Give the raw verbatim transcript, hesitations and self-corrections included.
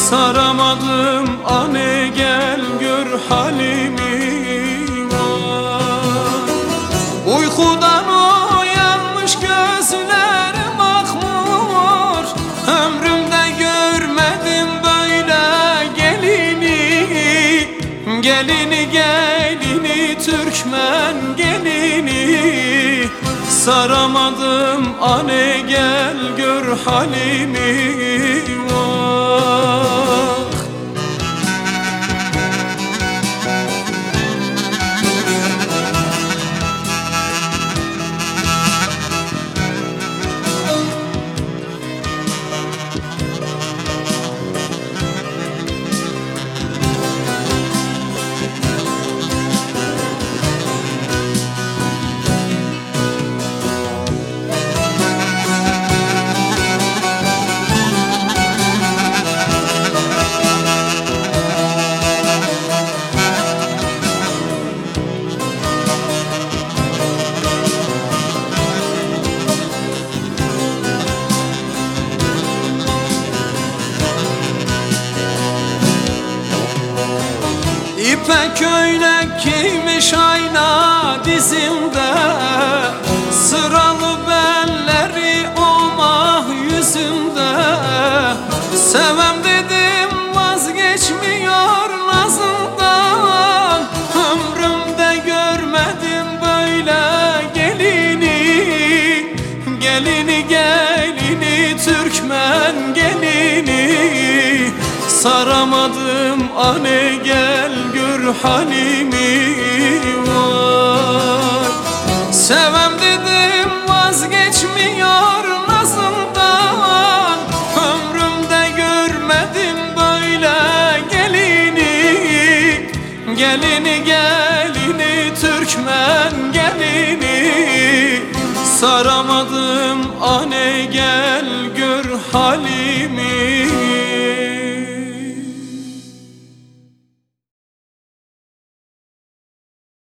Saramadım anne gel gör halimi var. Uykudan uyanmış gözlerim akmur. Ömrümde görmedim böyle gelini. Gelini gelini Türkmen gelini. Saramadım anne gel gör halimi var. İpek köylek giymiş ayna dizimde. Sıralı belleri omah yüzümde. Sevem dedim vazgeçmiyor nazından. Ömrümde görmedim böyle gelini. Gelini gelini Türkmen gelini. Saramadım anne gel gör halimi var. Sevem dedim vazgeçmiyor nazımdan. Ömrümde görmedim böyle gelini. Gelini gelini Türkmen gelini. Saramadım anne gel gör halimi.